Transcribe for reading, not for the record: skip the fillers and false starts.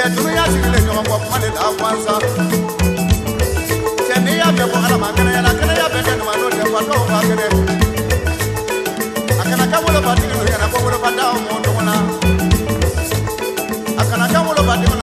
dunia sigilen ɲɔgɔn kɔ kuma de la wansa cɛ n'i y'a bɛɛ bɔ ala ma kɛnɛya la kɛnɛya bɛɛ tɛ numa n'o tɛ fatɔw ka kɛnɛ a kana kɛ wolobatigi ninnu ɲɛna ko woloba d'aw mɔ ɲɔgɔn na a kana kɛ wolobatigi